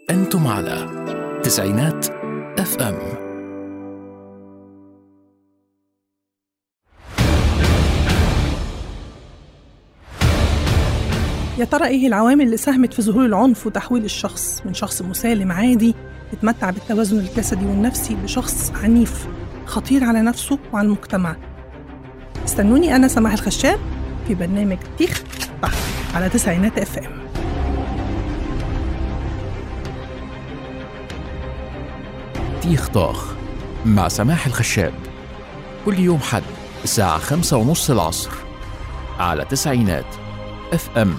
أنتم على تسعينات اف ام. يا ترى إيه العوامل اللي ساهمت في ظهور العنف وتحويل الشخص من شخص مسالم عادي يتمتع بالتوازن الجسدي والنفسي لشخص عنيف خطير على نفسه وعلى المجتمع؟ استنوني أنا سماح الخشاب في برنامج تيخ طخ على تسعينات اف ام. تيخ طاخ مع سماح الخشاب كل يوم حد الساعة 5:30 العصر على تسعينات اف ام.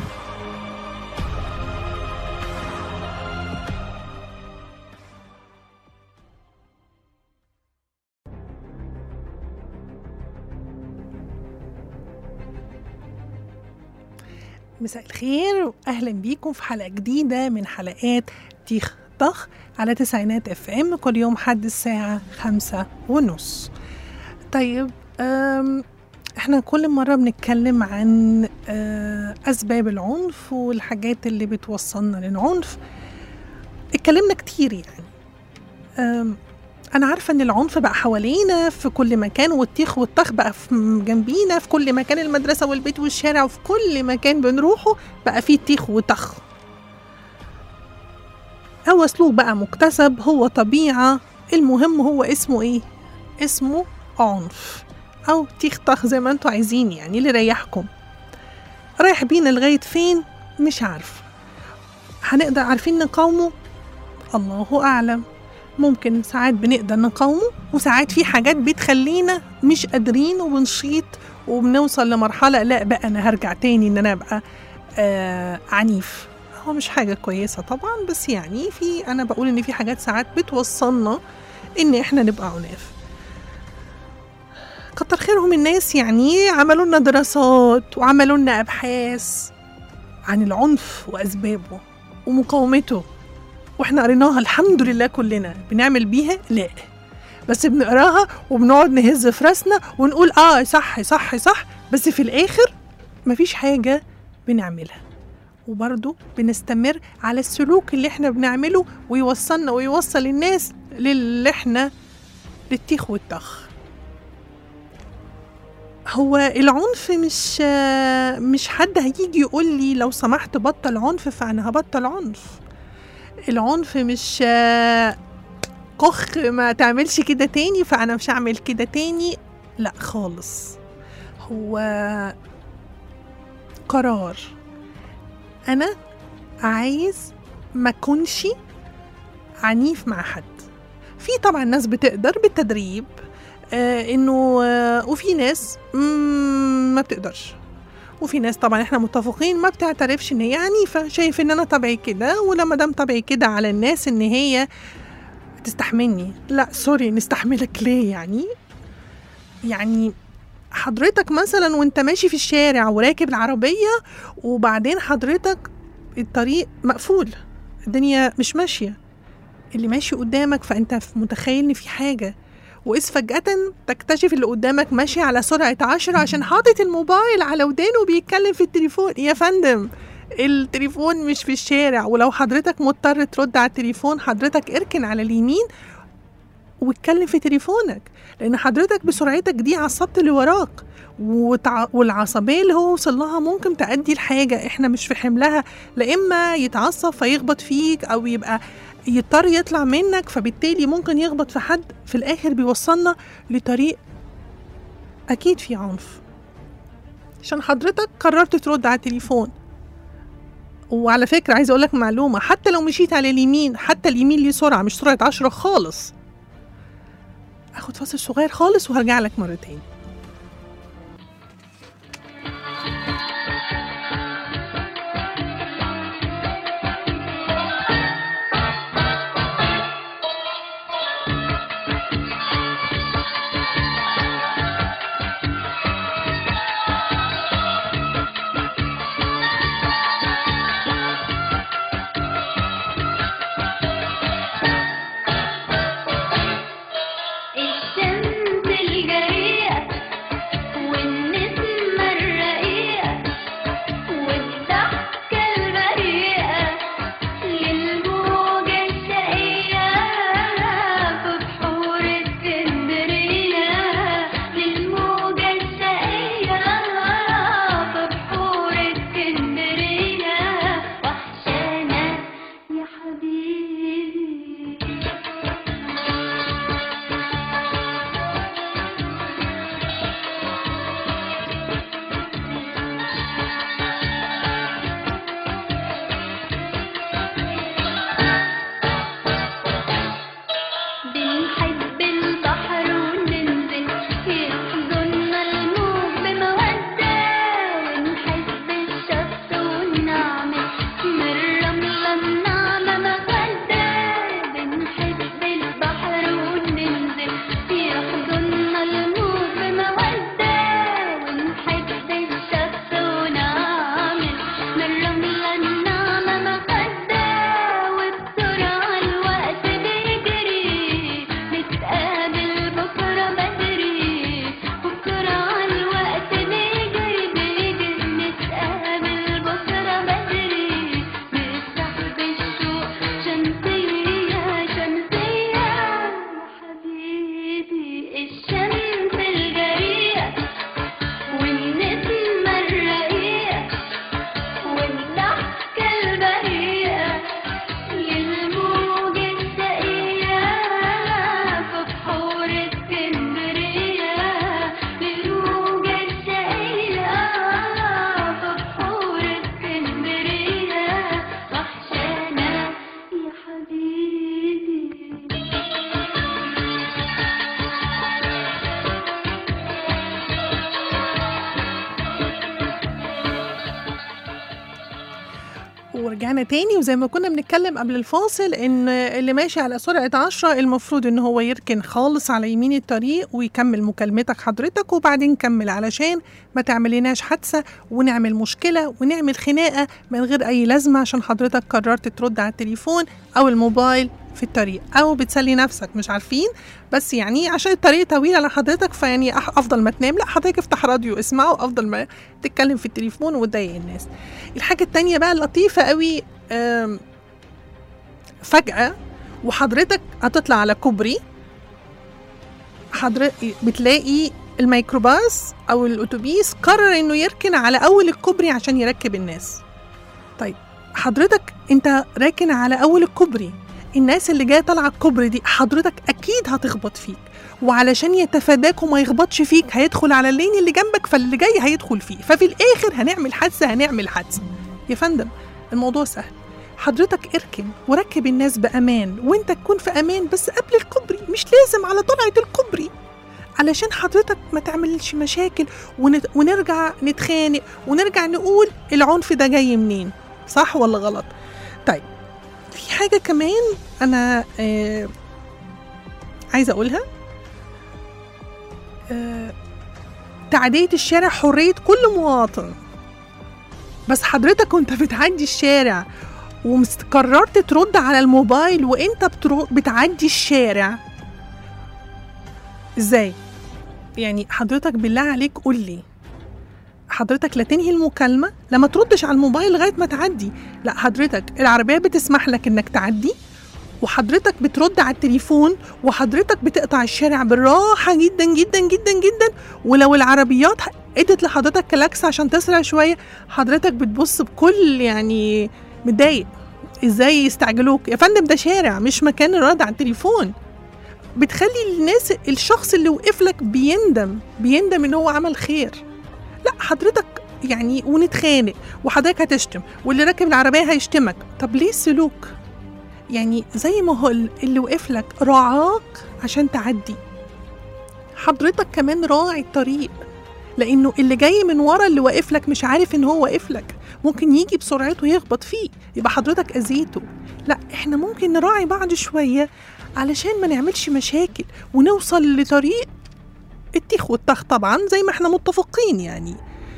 مساء الخير وأهلا بيكم في حلقة جديدة من حلقات تيخ طخ على تسعينات اف ام كل يوم حد الساعة 5:30. طيب احنا كل مرة بنتكلم عن أسباب العنف والحاجات اللي بتوصلنا للعنف. اتكلمنا كتير يعني. أنا عارفة إن العنف بقى حوالينا في كل مكان، والتيخ والطخ بقى في جنبينا في كل مكان، المدرسة والبيت والشارع وفي كل مكان بنروحه بقى فيه تيخ وطخ. هو سلوك بقى مكتسب، هو طبيعة، المهم هو اسمه ايه؟ اسمه عنف أو تيخ طخ زي ما انتوا عايزين، يعني اللي ريحكم. رايح بينا لغاية فين؟ مش عارف. هنقدر عارفين نقاومه؟ الله أعلم. ممكن ساعات بنقدر نقاومه، وساعات في حاجات بتخلينا مش قادرين وبنشيط وبنوصل لمرحلة لا بقى أنا هرجع تاني إن أنا أبقى عنيف. هو مش حاجة كويسة طبعا، بس يعني أنا بقول إن في حاجات ساعات بتوصلنا إن إحنا نبقى عناف. كتر خيرهم الناس يعني عملوا لنا دراسات وعملوا لنا أبحاث عن العنف وأسبابه ومقاومته، واحنا قريناها الحمد لله. كلنا بنعمل بيها؟ لا، بس بنقراها وبنقعد نهز في راسنا ونقول صح صح صح، بس في الآخر مفيش حاجة بنعملها، وبرضو بنستمر على السلوك اللي احنا بنعمله ويوصلنا ويوصل الناس للي احنا للتيخ والطخ. هو العنف مش حد هيجي يقول لي لو سمحت بطل عنف فأنا هبطل عنف. العنف مش كخ ما تعملش كده تاني فأنا مش هعمل كده تاني، لا خالص. هو قرار. أنا عايز ما كنش عنيف مع حد. في طبعا ناس بتقدر بالتدريب وفي ناس ما بتقدرش، وفي ناس طبعا احنا متفقين ما بتعترفش ان هي عنيفة، شايف ان انا طبعي كده، ولما دام طبعي كده على الناس ان هي تستحملني. لا سوري، نستحملك ليه يعني حضرتك مثلا وانت ماشي في الشارع وراكب العربية، وبعدين حضرتك الطريق مقفول، الدنيا مش ماشية، اللي ماشي قدامك، فانت متخيل ان في حاجة، وإذ فجأة تكتشف اللي قدامك ماشي على سرعة 10 عشان حاطط الموبايل على ودانه وبيتكلم في التليفون. يا فندم، التليفون مش في الشارع، ولو حضرتك مضطر ترد على التليفون حضرتك اركن على اليمين واتكلم في تليفونك، لأن حضرتك بسرعتك دي عصبت اللي وراك، والعصبية اللي هو وصل لها ممكن تأدي الحاجة احنا مش في حملها، لإما يتعصب فيخبط فيك أو يبقى يضطر يطلع منك، فبالتالي ممكن يخبط في حد، في الآخر بيوصلنا لطريق أكيد في عنف عشان حضرتك قررت ترد على التليفون. وعلى فكرة عايزة أقولك معلومة، حتى لو مشيت على اليمين، حتى اليمين ليه سرعة مش سرعة 10 خالص. أخد فاصل صغير خالص وهرجع لك مرتين. الشمس الجريئة ورجعنا تاني، وزي ما كنا بنتكلم قبل الفاصل ان اللي ماشي على سرعة 10 المفروض ان هو يركن خالص على يمين الطريق ويكمل مكالمتك حضرتك، وبعدين كمل علشان ما تعمليناش حادثة ونعمل مشكلة ونعمل خناقة من غير اي لازمة عشان حضرتك قررت ترد على التليفون او الموبايل في الطريق، او بتسلي نفسك مش عارفين، بس يعني عشان الطريق طويل على حضرتك فيعني افضل ما تنام، لا حضرتك افتح راديو اسمعه افضل ما تتكلم في التليفون وتضايق الناس. الحاجة التانية بقى اللطيفة قوي، فجأة وحضرتك هتطلع على كوبري، حضرتك بتلاقي الميكروباص او الاتوبيس قرر انه يركن على اول الكوبري عشان يركب الناس. طيب حضرتك انت راكن على اول الكوبري، الناس اللي جايه طالعه الكوبري دي حضرتك اكيد هتخبط فيك، وعلشان يتفاداك وما يخبطش فيك هيدخل على اللين اللي جنبك، فاللي جاي هيدخل فيه، ففي الاخر هنعمل حادثه. يا فندم الموضوع سهل، حضرتك اركن وركب الناس بامان وانت تكون في امان، بس قبل الكوبري، مش لازم على طلعه الكوبري، علشان حضرتك ما تعملش مشاكل ونرجع نتخانق ونرجع نقول العنف ده جاي منين، صح ولا غلط؟ طيب في حاجة كمان أنا عايزة أقولها، تعدية الشارع حرية كل مواطن، بس حضرتك وانت بتعدي الشارع وقررت ترد على الموبايل وانت بتعدي الشارع ازاي؟ يعني حضرتك بالله عليك قول لي، حضرتك لا تنهي المكالمة لما تردش على الموبايل لغاية ما تعدي، لا حضرتك العربية بتسمح لك انك تعدي وحضرتك بترد على التليفون وحضرتك بتقطع الشارع بالراحة جدا جدا جدا جدا، ولو العربيات ادت لحضرتك كلاكس عشان تسرع شوية حضرتك بتبص بكل يعني متضايق ازاي يستعجلوك. يا فندم ده شارع مش مكان الرد على التليفون، بتخلي الناس الشخص اللي وقف لك بيندم ان هو عمل خير. لا حضرتك يعني ونتخانق وحضرتك هتشتم واللي راكب العربية هيشتمك، طب ليه السلوك؟ يعني زي ما هو اللي وقف لك راعاك عشان تعدي، حضرتك كمان راعي الطريق، لانه اللي جاي من ورا اللي واقف لك مش عارف ان هو واقف لك، ممكن يجي بسرعته يخبط فيه يبقى حضرتك اذيته. لا احنا ممكن نراعي بعض شوية علشان ما نعملش مشاكل ونوصل لطريق التيخ والتخ طبعا زي ما احنا متفقين. يعني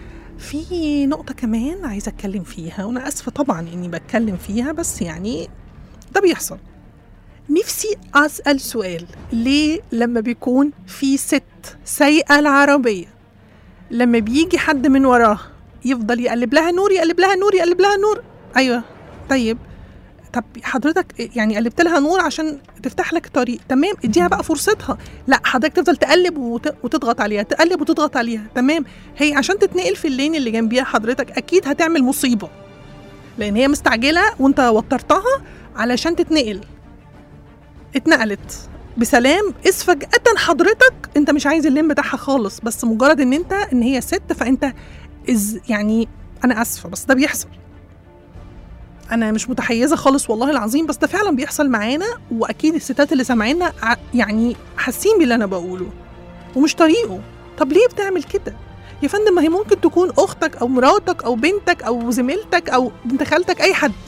في نقطة كمان عايزة اتكلم فيها، وانا اسفة طبعا اني بتكلم فيها بس يعني ده بيحصل. نفسي اسأل سؤال، ليه لما بيكون في ست سايقة العربية لما بيجي حد من وراه يفضل يقلب لها نور يقلب لها نور يقلب لها نور؟ ايوه طيب، طب حضرتك يعني قلبت لها نور عشان تفتح لك طريق، تمام، اديها بقى فرصتها. لا حضرتك تفضل تقلب وتضغط عليها، تقلب وتضغط عليها، تمام، هي عشان تتنقل في اللين اللي جنبيها حضرتك اكيد هتعمل مصيبة لان هي مستعجلة وانت وترتها علشان تتنقل، اتنقلت بسلام، فجأة حضرتك انت مش عايز اللين بتاعها خالص، بس مجرد ان هي ست فانت يعني انا اسفة بس ده بيحصل، انا مش متحيزة خالص والله العظيم، بس ده فعلا بيحصل معانا، واكيد الستات اللي سامعيننا يعني حاسين باللي انا بقوله ومش طريقه. طب ليه بتعمل كده يا فندم؟ ما هي ممكن تكون اختك او مراتك او بنتك او زميلتك او بنت خالتك، اي حد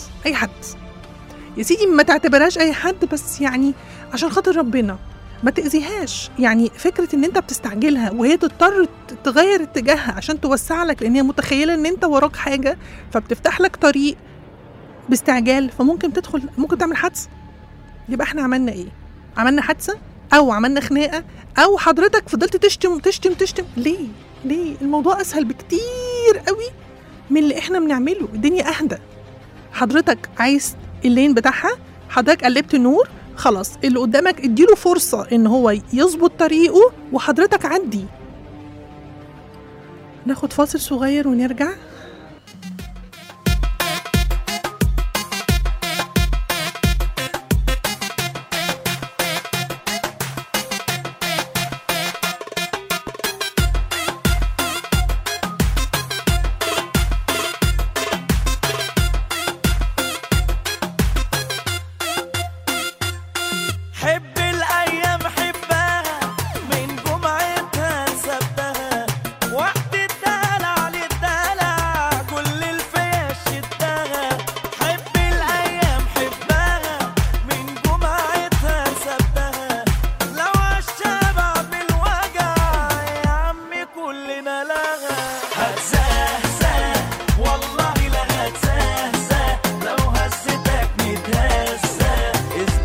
يا سيدي، ما تعتبرهاش اي حد، بس يعني عشان خاطر ربنا ما تأذيهاش. يعني فكرة ان انت بتستعجلها وهي تضطر تغير اتجاهها عشان توسع لك لان هي متخيلة ان انت وراك حاجة فبتفتح لك طريق باستعجال، فممكن ممكن تعمل حادثة. يبقى احنا عملنا ايه؟ عملنا حادثة او عملنا خناقة او حضرتك فضلت تشتم. ليه؟ الموضوع اسهل بكتير قوي من اللي احنا بنعمله، الدنيا اهدى. حضرتك عايز اللين بتاعها، حضرتك قلبت النور، خلاص اللي قدامك اديله فرصة ان هو يظبط طريقه وحضرتك عدي. ناخد فاصل صغير ونرجع. وقت الدلع للدلع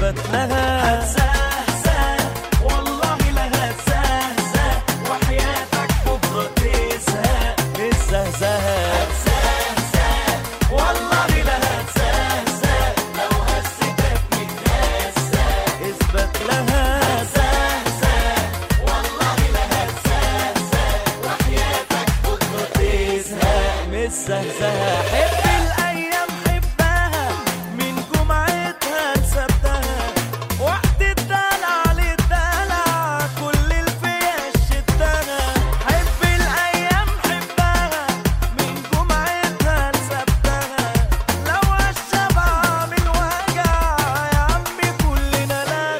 اثبت لها هتزهزه والله لا هتزهزه وحياتك بكره تزهق الزهزهه هتزهزه والله لا هتزهزه لو هزتك متهزه اثبت لها هتزهزه والله لا هتزهزه وحياتك بكره تزهق من الزهزهه حب الايام حبها من جمعتها لسبتها وقت الدلع للدلع كل الفياش شدها حب الايام حبها من جمعتها لسبتها لو الشبع من وجع يا عمي كلنا لها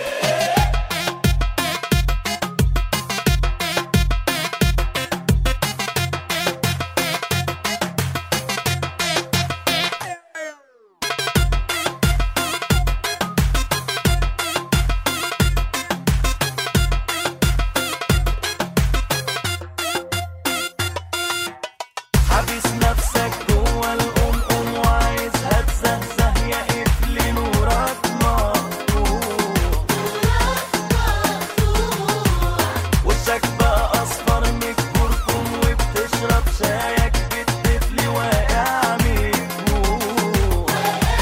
حابس نفسك جوا القمقم وعايزها تزهزه يا قفل نورك مقطوع وشك بقى اصفر من الكركم وبتشرب شايك بالطفل واقع من الجوع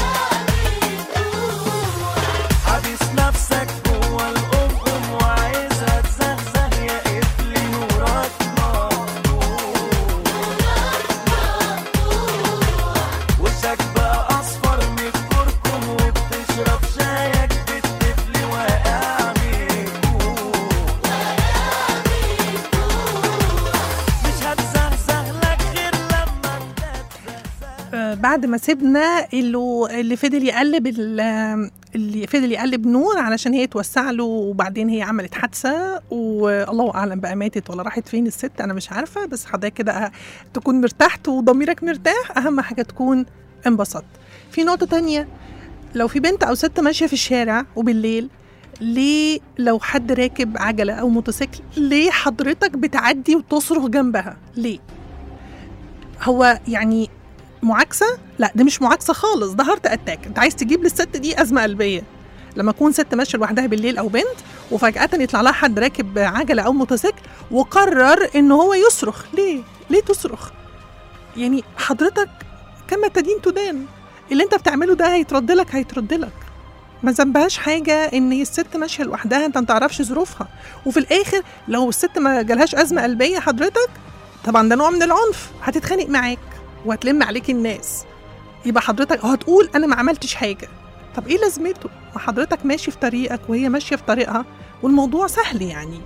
حابس نفسك جوا القمقم وعايزها تزهزه يا قفل نورك مقطوع وشك بقى اصفر من الكركم وبتشرب شايك بالطفل واقع من الجوع مش هتزهزه لك غير لما انت تزهزه بعد ما سيبنا اللي فضل يقلب اللي فضل يقلب نور علشان هي توسع له، وبعدين هي عملت حادثه والله اعلم بقى ماتت ولا راحت فين الست، انا مش عارفه. بس حضرتك كده تكون مرتاحت وضميرك مرتاح، اهم حاجه تكون انبسطت. في نقطه تانية، لو في بنت او ست ماشيه في الشارع وبالليل، ليه لو حد راكب عجله او موتوسيكل ليه حضرتك بتعدي وتصرخ جنبها؟ ليه؟ هو يعني معاكسه؟ لا، دي مش معاكسه خالص، ده هارت اتاك. انت عايز تجيب للست دي ازمه قلبيه لما تكون ست ماشيه لوحدها بالليل او بنت وفجاه يطلع لها حد راكب عجله او موتوسيكل وقرر ان هو يصرخ. ليه تصرخ؟ يعني حضرتك كما تدين تدان، اللي انت بتعمله ده هيترد لك. ما ذنبهاش حاجه ان هي الست ماشيه لوحدها، انت ما تعرفش ظروفها. وفي الاخر لو الست ما جالهاش ازمه قلبيه حضرتك، طبعا ده نوع من العنف، هتتخانق معاك وهتلم عليك الناس. يبقى حضرتك هتقول انا ما عملتش حاجه. طب ايه لازمته؟ ما حضرتك ماشي في طريقك وهي ماشيه في طريقها والموضوع سهل. يعني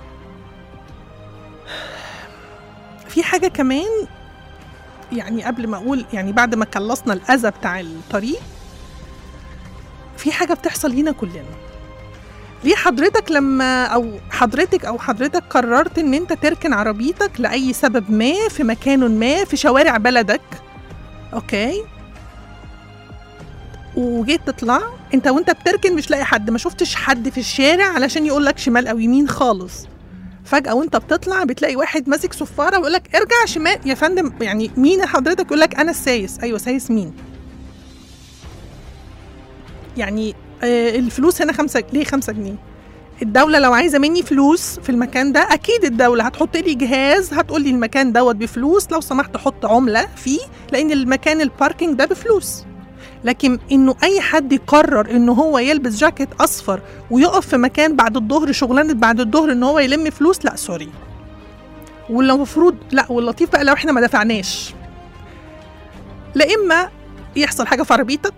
في حاجه كمان، يعني قبل ما اقول، يعني بعد ما خلصنا الاذى بتاع الطريق، في حاجه بتحصل لينا كلنا. ليه حضرتك لما حضرتك قررت ان انت تركن عربيتك لاي سبب ما في مكان ما في شوارع بلدك، اوكي، وجيت تطلع انت وانت بتركن مش لاقي حد، ما شفتش حد في الشارع علشان يقولك شمال او يمين خالص. فجأة وانت بتطلع بتلاقي واحد ماسك صفارة ويقولك ارجع شمال. يا فندم يعني مين حضرتك؟ يقولك انا السايس. ايوه سايس مين؟ يعني الفلوس هنا 5 ليه 5 جنيه؟ الدولة لو عايزة مني فلوس في المكان ده أكيد الدولة هتحط لي جهاز، هتقول لي المكان دوت بفلوس، لو سمحت حط عملة فيه، لأن المكان الباركينج ده بفلوس. لكن إنه أي حد يقرر إنه هو يلبس جاكيت أصفر ويقف في مكان بعد الظهر، شغلانة بعد الظهر إنه هو يلم فلوس، لا سوري. واللي المفروض لا، واللطيف بقى لو إحنا ما دفعناش، لا إما يحصل حاجة في عربيتك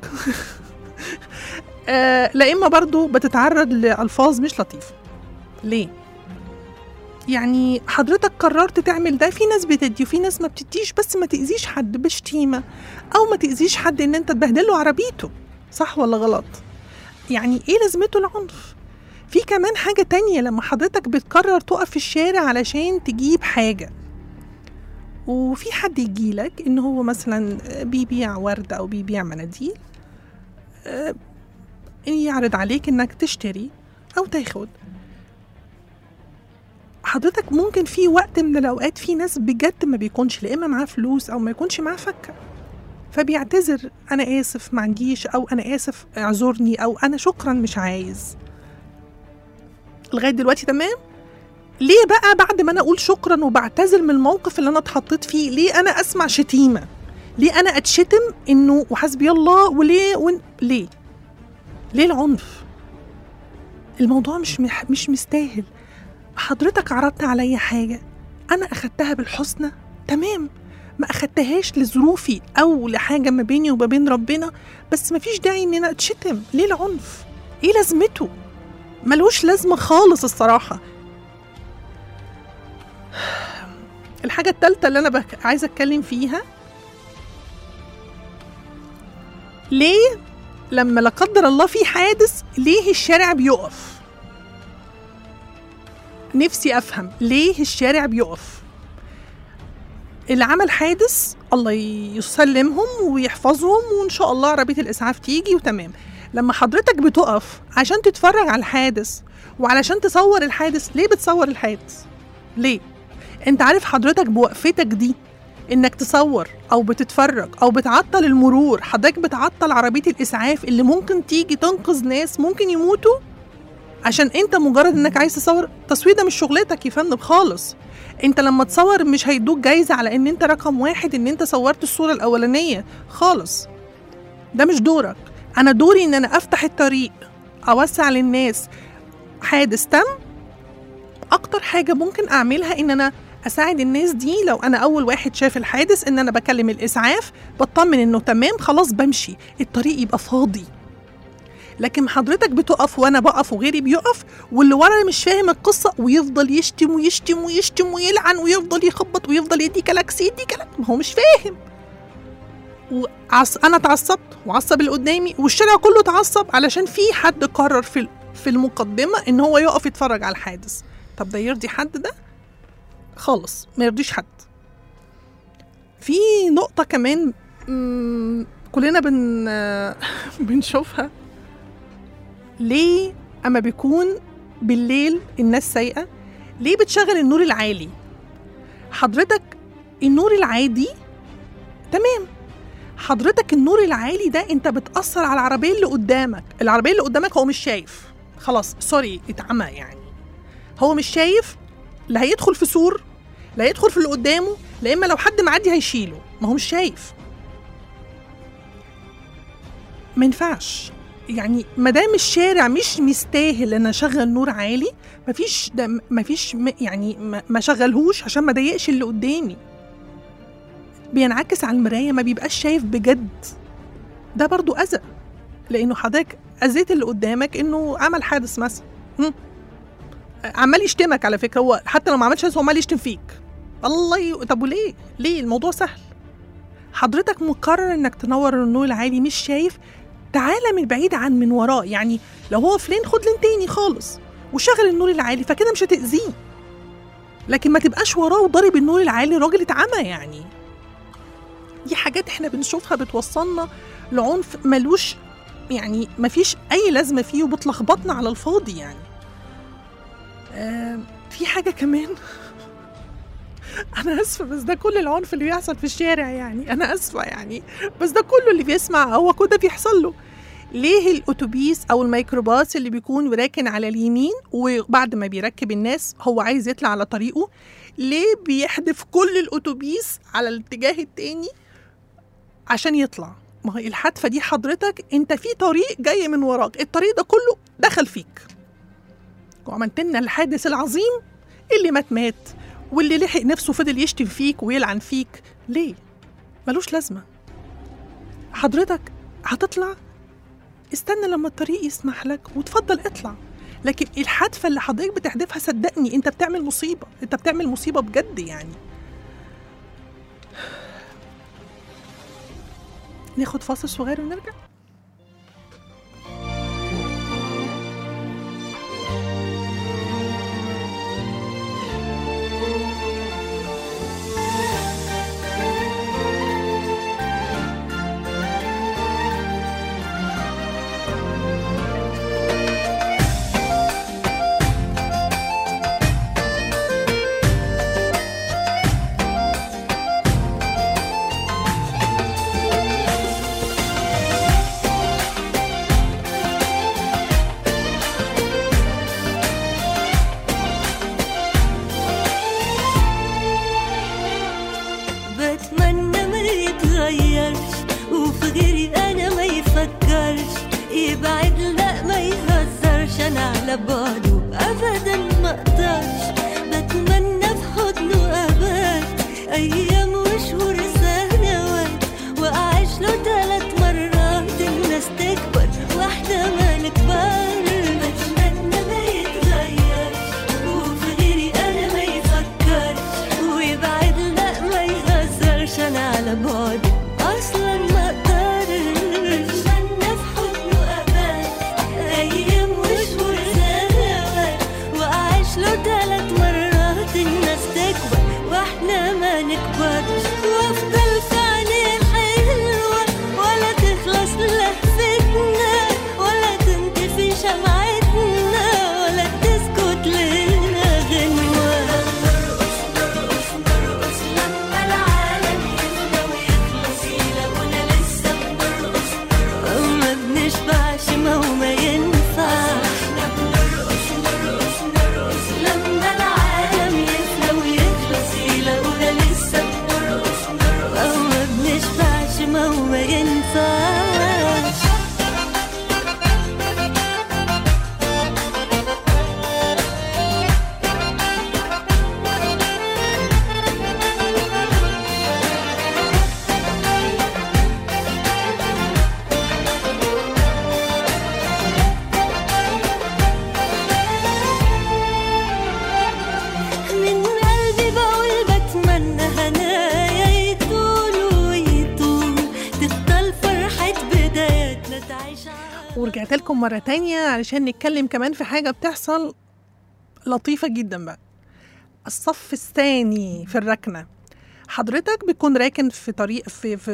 لا إما برضو بتتعرض لألفاظ مش لطيفة. ليه؟ يعني حضرتك قررت تعمل ده، في ناس بتدي وفي ناس ما بتديش، بس ما تأذيش حد بشتيمة أو ما تأذيش حد إن أنت تبهدله عربيته، صح ولا غلط؟ يعني إيه لازمته العنف؟ في كمان حاجة تانية، لما حضرتك بتقرر تقف في الشارع علشان تجيب حاجة وفي حد يجيلك إن هو مثلا بيبيع وردة أو بيبيع مناديل، يعرض عليك إنك تشتري أو تاخد. حضرتك ممكن في وقت من الأوقات في ناس بجد ما بيكونش لا إما معاه فلوس أو ما يكونش معاه فكة، فبيعتذر أنا آسف ما عنديش، أو أنا آسف اعذرني، أو أنا شكرا مش عايز. لغاية دلوقتي تمام؟ ليه بقى بعد ما أنا أقول شكرا وبعتذر من الموقف اللي أنا اتحطيت فيه، ليه أنا أسمع شتيمة؟ ليه أنا أتشتم إنه وحسبي الله؟ وليه ليه العنف؟ الموضوع مش مستاهل. حضرتك عرضت عليا حاجة أنا أخدتها بالحسنى، تمام، ما أخدتهاش لظروفي أو لحاجة ما بيني وما بين ربنا، بس ما فيش داعي إن أنا أتشتم. ليه العنف؟ إيه لازمته؟ ملوش لازمة خالص الصراحة. الحاجة الثالثة اللي أنا عايزة أتكلم فيها، ليه لما لا قدر الله في حادث ليه الشارع بيقف؟ نفسي أفهم ليه الشارع بيقف. اللي عمل حادث الله يسلمهم ويحفظهم، وإن شاء الله عربية الإسعاف تيجي وتمام. لما حضرتك بتقف عشان تتفرج على الحادث وعلشان تصور الحادث، ليه بتصور الحادث؟ ليه؟ انت عارف حضرتك بوقفتك دي انك تصور او بتتفرج او بتعطل المرور، حضرتك بتعطل عربية الإسعاف اللي ممكن تيجي تنقذ ناس ممكن يموتوا عشان انت مجرد انك عايز تصور. التصوير ده مش شغلتك يا فندم خالص. انت لما تصور مش هيدوك جايزة على ان انت رقم 1 ان انت صورت الصورة الاولانية خالص. ده مش دورك. انا دوري ان انا افتح الطريق، اوسع للناس. حادث تم، اكتر حاجة ممكن اعملها ان انا اساعد الناس دي. لو انا اول واحد شاف الحادث ان انا بكلم الاسعاف، بطمن انه تمام، خلاص بمشي، الطريق يبقى فاضي. لكن حضرتك بتقف وانا بقف وغيري بيقف، واللي ورا مش فاهم القصة ويفضل يشتم ويشتم ويشتم ويلعن ويفضل يخبط ويفضل يدي كلاكس يدي كلاكس، ما هو مش فاهم. انا اتعصبت وعصب اللي قدامي والشارع كله اتعصب علشان في حد قرر في المقدمة ان هو يقف يتفرج على الحادث. طب ده يرضي حد؟ ده خالص ما يرضيش حد. في نقطة كمان كلنا بنشوفها، ليه اما بيكون بالليل الناس سايقة ليه بتشغل النور العالي؟ حضرتك النور العادي تمام، حضرتك النور العالي ده انت بتأثر على العربية اللي قدامك. العربية اللي قدامك هو مش شايف، خلاص سوري اتعمى يعني، هو مش شايف، لا هيدخل في سور، لا يدخل في اللي قدامه، لا اما لو حد معدي هيشيله، ما هو مش شايف. ما ينفعش يعني، ما دام الشارع مش مستاهل ان اشغل نور عالي، مفيش يعني ما شغلهوش عشان ما ضايقش اللي قدامي. بينعكس على المرايه، ما بيبقاش شايف بجد. ده برضو اذى، لانه حضرتك اذيت اللي قدامك انه عمل حادث مثلا، عمال يشتمك على فكره، هو حتى لو ما عملش حادث هو عمال يشتم فيك. طب وليه؟ ليه؟ الموضوع سهل. حضرتك مقرر انك تنور النور العالي، مش شايف، تعالى من بعيد عن من وراه. يعني لو هو في لين خد لين تاني خالص وشغل النور العالي، فكده مش هتأذيه. لكن ما تبقاش وراه وضارب النور العالي، راجل اتعمى يعني. دي حاجات احنا بنشوفها بتوصلنا لعنف ملوش يعني مفيش اي لازمه فيه، وبتلخبطنا على الفاضي يعني. في حاجه كمان انا اسفه، بس ده كل العنف اللي بيحصل في الشارع يعني، انا اسفه يعني، بس ده كله اللي بيسمع هو كده بيحصل له. ليه الاتوبيس او الميكروباص اللي بيكون راكن على اليمين وبعد ما بيركب الناس هو عايز يطلع على طريقه، ليه بيحدف كل الاتوبيس على الاتجاه التاني عشان يطلع؟ ما هي الحدفه دي حضرتك انت في طريق جاي من وراك، الطريق ده كله دخل فيك وعملت لنا الحادث العظيم، اللي مات واللي لحق نفسه فضل يشتم فيك ويلعن فيك. ليه؟ ملوش لازمه. حضرتك هتطلع استنى لما الطريق يسمح لك وتفضل اطلع. لكن الحدفه اللي حضرتك بتحدفها صدقني انت بتعمل مصيبه، انت بتعمل مصيبه بجد يعني. ناخد فاصل صغير ونرجع. يبعد لا ما يهزرش انا على بعده ابدا ما اقدرش بتمنى في حضنه ابات ايام وشهور سنوات واعيش له 3 مرات الناس تكبر واحنا ما نكبر بتمنى ما يتغيرش وفي غيري انا ما يفكرش ويبعد لا ما يهزرش انا على بعده اصلا ما اقدرش بتمنى في حضنه ابات ايام وشهور سنوات واعيش له 3 مرات الناس تكبر واحنا ما نكبرش وافضل في عينيه الحلوه ولا تخلص لهفتنا ولا تنطفي شمعتنا ولا تسكت لنا غنوه نرقص نرقص نرقص لما العالم يفنى ويخلص يلاقونا لسه بنرقص نرقص ما بنشبعش ما هو ما ينفعش احنا بنرقص نرقص نرقص لما العالم يفنى ويخلص يلاقونا لسه بنرقص نرقص ما بنشبعش ما هو ما ينفعش من قلبي بقول بتمنى هنايا يطول ويطول تفضل فرحة بداياتنا تعيش ورجعت لكم مرة تانية علشان نتكلم كمان في حاجة بتحصل لطيفة جدا بقى. الصف الثاني في الركنة، حضرتك بتكون راكن في طريق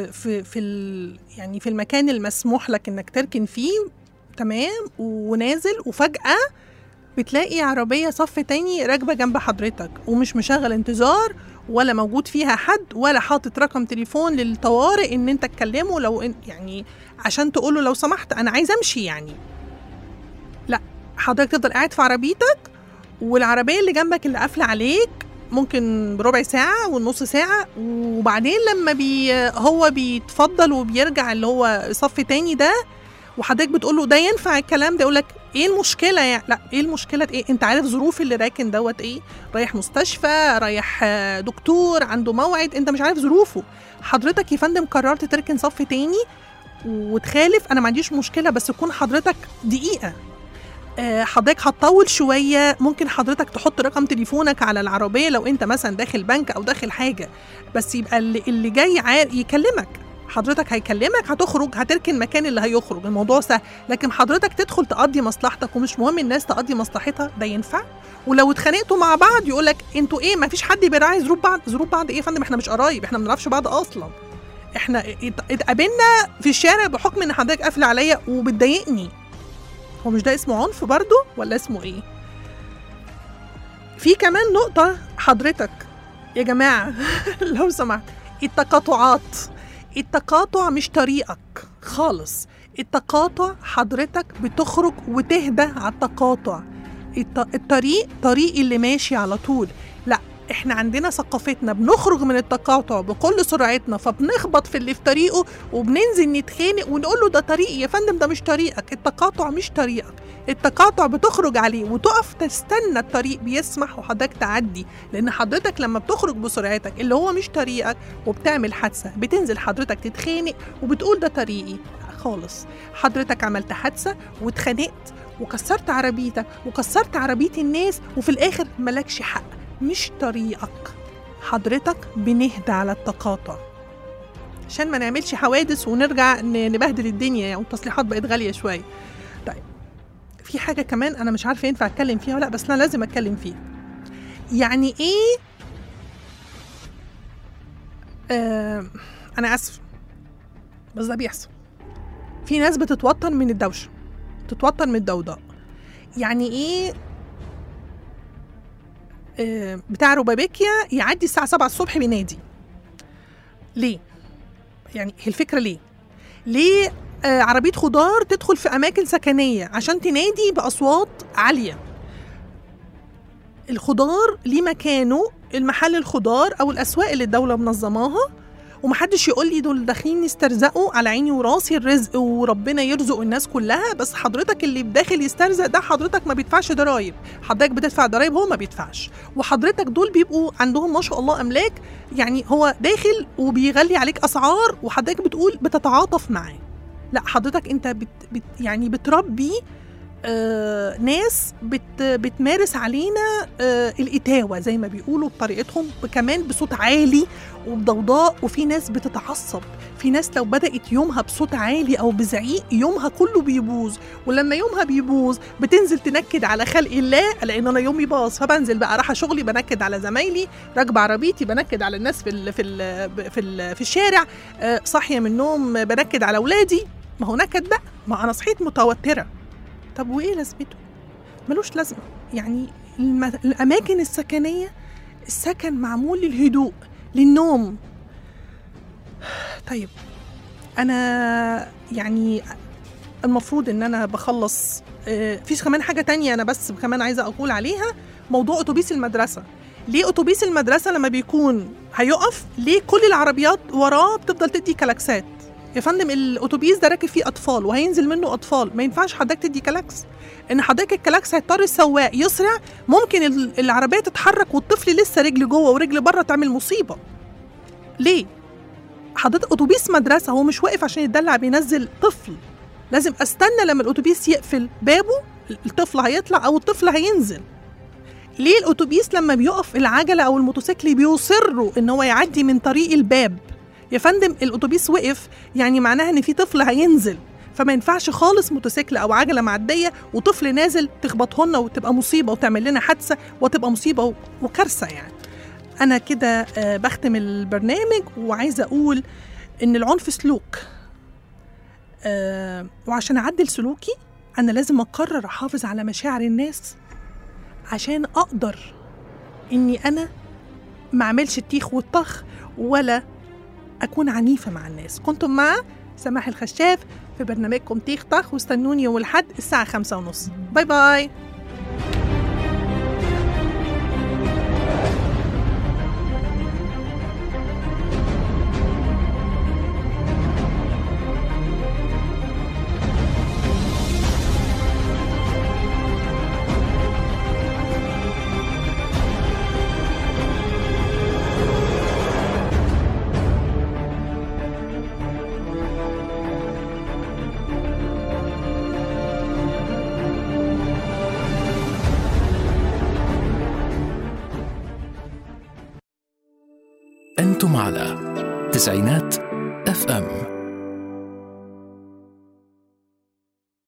يعني في المكان المسموح لك انك تركن فيه، تمام، ونازل وفجأة بتلاقي عربية صف تاني راكبة جنب حضرتك ومش مشغل انتظار ولا موجود فيها حد ولا حاطط رقم تليفون للطوارئ ان انت تكلمه لو يعني عشان تقوله لو سمحت انا عايز امشي يعني. لا، حضرتك تفضل قاعد في عربيتك والعربية اللي جنبك اللي قافلة عليك ممكن بربع ساعة والنص ساعة، وبعدين لما هو بيتفضل وبيرجع اللي هو صف تاني ده وحضرتك بتقوله ده ينفع الكلام ده، يقولك ايه المشكلة يعني؟ لا، ايه المشكلة؟ ايه؟ انت عارف ظروف اللي راكن دوت ايه؟ رايح مستشفى، رايح دكتور، عنده موعد، انت مش عارف ظروفه. حضرتك يا فندم قررت تركن صف تاني وتخالف، انا ما عنديش مشكلة، بس تكون حضرتك دقيقة. حضرتك هتطول شوية، ممكن حضرتك تحط رقم تليفونك على العربية لو انت مثلا داخل بنك او داخل حاجة، بس يبقى اللي جاي يكلمك، حضرتك هيكلمك، هتخرج، هتركن مكان اللي هيخرج، الموضوع سهل. لكن حضرتك تدخل تقضي مصلحتك ومش مهم الناس تقضي مصلحتها، ده ينفع؟ ولو اتخانقتوا مع بعض يقولك انتوا ايه، ما فيش حد بيراعي ظروف بعض. ظروف بعض ايه يا فندم؟ احنا مش قرايب، احنا ما بنعرفش بعض اصلا، احنا اتقابلنا في الشارع بحكم ان حضرتك قافله عليا وبتضايقني. هو مش ده اسمه عنف برضو ولا اسمه ايه؟ في كمان نقطة حضرتك يا جماعة لو سمحت، التقاطع مش طريقك خالص. التقاطع حضرتك بتخرج وتهدى على التقاطع. الطريق طريق اللي ماشي على طول. لا، احنا عندنا ثقافتنا بنخرج من التقاطع بكل سرعتنا، فبنخبط في اللي في طريقه وبننزل نتخانق ونقول له ده طريقي. يا فندم ده مش طريقك، التقاطع مش طريقك. التقاطع بتخرج عليه وتقف تستنى الطريق بيسمح وحضرتك تعدي، لان حضرتك لما بتخرج بسرعتك اللي هو مش طريقك وبتعمل حادثة، بتنزل حضرتك تتخانق وبتقول ده طريقي. خالص، حضرتك عملت حادثة واتخانقت وكسرت عربيتك وكسرت عربية الناس وفي الاخر ملكش حق، مش طريقك. حضرتك بنهدى على التقاطع عشان ما نعملش حوادث ونرجع نبهدل الدنيا، والتصليحات بقت غالية شوية. طيب، في حاجة كمان أنا مش عارفة ينفع أتكلم فيها ولا لا، بس أنا لازم أتكلم فيها. يعني إيه أنا آسف بس ده بيحصل. في ناس بتتوتر من الدوشة، بتتوتر من الضوضاء. يعني إيه بتاع روبابيكيا يعدي الساعة 7 الصبح بينادي؟ ليه؟ يعني الفكرة ليه عربية خضار تدخل في أماكن سكنية عشان تنادي بأصوات عالية؟ الخضار ليه مكانه، المحل الخضار أو الأسواق اللي الدولة منظماها، ومحدش يقول لي دول داخلين يسترزقوا، على عيني وراسي الرزق وربنا يرزق الناس كلها، بس حضرتك اللي بداخل يسترزق ده حضرتك ما بيدفعش ضرايب، حضرتك بتدفع ضرايب هو ما بيدفعش، وحضرتك دول بيبقوا عندهم ما شاء الله املاك، يعني هو داخل وبيغلي عليك اسعار وحضرتك بتقول بتتعاطف معاه. لا حضرتك انت يعني بتربي ناس بتمارس علينا الإتاوة زي ما بيقولوا بطريقتهم، كمان بصوت عالي وبضوضاء، وفي ناس بتتعصب، في ناس لو بدأت يومها بصوت عالي أو بزعيق يومها كله بيبوظ، ولما يومها بيبوظ بتنزل تنكد على خلق الله، لأن أنا يومي باظ فبنزل بقى رايحة شغلي بنكد على زمايلي، راكبة عربيتي بنكد على الناس في الشارع، صاحية من النوم بنكد على أولادي. ما هو نكد بقى، ما أنا صحيت متوترة. طب وإيه لازمته؟ ملوش لازمة. يعني الأماكن السكنية، السكن معمول للهدوء للنوم. طيب أنا يعني المفروض إن أنا بخلص. فيش كمان حاجة تانية أنا بس كمان عايزة أقول عليها، موضوع أتوبيس المدرسة. ليه أتوبيس المدرسة لما بيكون هيقف ليه كل العربيات وراه بتفضل تدي كلاكسات؟ يا فندم الأتوبيس ده راكب فيه أطفال وهينزل منه أطفال، ما ينفعش حضرتك تدي كلاكس، إن حضرتك الكلاكس هيضطر السواق يسرع، ممكن العربية تتحرك والطفل لسه رجل جوه ورجل بره تعمل مصيبة. ليه؟ حضرتك أتوبيس مدرسة هو مش واقف عشان يتدلع بينزل طفل، لازم أستنى لما الأتوبيس يقفل بابه الطفل هيطلع أو الطفل هينزل. ليه الأتوبيس لما بيقف العجلة أو الموتوسيكل بيصروا إن هو يعدي من طريق الباب؟ يا فندم الأتوبيس وقف يعني معناها إن في طفل هينزل، فما ينفعش خالص موتوسيكل أو عجلة معدية وطفل نازل تخبطهن وتبقى مصيبة وتعمل لنا حادثة وتبقى مصيبة وكارثة. يعني أنا كده بختم البرنامج وعايزة أقول إن العنف سلوك، وعشان أعدل سلوكي أنا لازم أقرر أحافظ على مشاعر الناس عشان أقدر إني أنا ما أعملش التيخ والطخ ولا أكون عنيفة مع الناس. كنتم مع سماح الخشاف في برنامجكم تيخ طخ، واستنوني يوم الأحد الساعة 5:30. باي باي. أنتم على 90 FM.